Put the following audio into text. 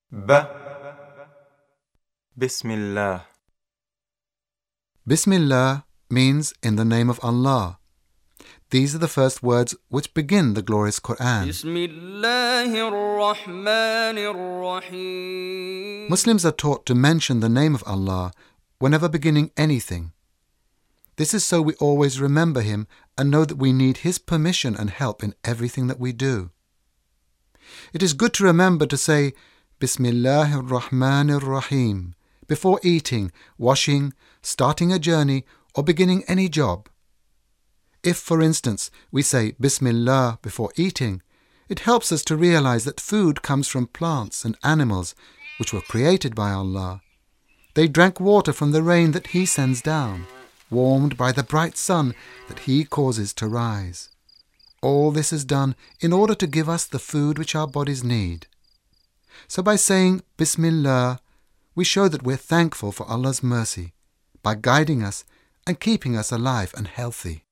ب بسم الله. Bismillah means in the name of Allah. These are the first words which begin the glorious Quran. بسم الله الرحمن الرحيم. Muslims are taught to mention the name of Allah whenever beginning anything. This is so we always remember Him and know that we need His permission and help in everything that we do. It is good to remember to say Bismillahir Rahmanir Rahim before eating, washing, starting a journey or beginning any job. If, for instance, we say Bismillah before eating, it helps us to realize that food comes from plants and animals which were created by Allah. They drank water from the rain that He sends down, warmed by the bright sun that He causes to rise. All this is done in order to give us the food which our bodies need. So by saying Bismillah, we show that we're thankful for Allah's mercy by guiding us and keeping us alive and healthy.